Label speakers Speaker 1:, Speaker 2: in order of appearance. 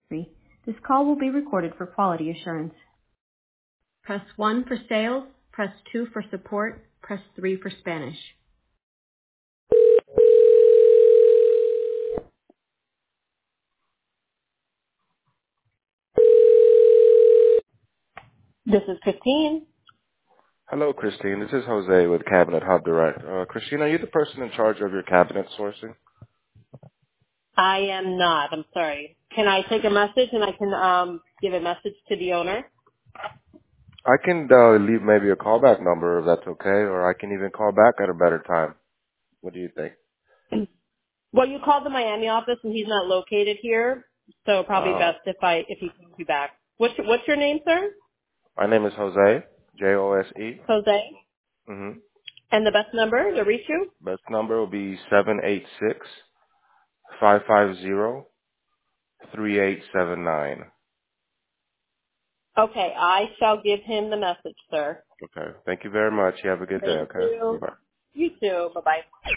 Speaker 1: This call will be recorded for quality assurance. Press 1 for sales, press 2 for support, press 3 for Spanish. This is Christine.
Speaker 2: Hello, Christine. This is Jose with Cabinet Hub Direct. Christine, are you the person in charge of your cabinet sourcing?
Speaker 1: I am not. I'm sorry. Can I take a message and I can give a message to the owner?
Speaker 2: I can leave maybe a callback number if that's okay, or I can even call back at a better time. What do you think?
Speaker 1: Well, you called the Miami office and he's not located here, so probably
Speaker 2: Uh,
Speaker 1: best if he calls you back. What's your name, sir?
Speaker 2: my name is Jose, Jose.
Speaker 1: Jose.
Speaker 2: Mm-hmm.
Speaker 1: And the best number to reach you?
Speaker 2: Best number will be 786-550-3879.
Speaker 1: Okay, I shall give him the message, sir.
Speaker 2: Okay. Thank you very much. You have a good day,
Speaker 1: Thank
Speaker 2: okay?
Speaker 1: you.
Speaker 2: Bye.
Speaker 1: You too. Bye-bye.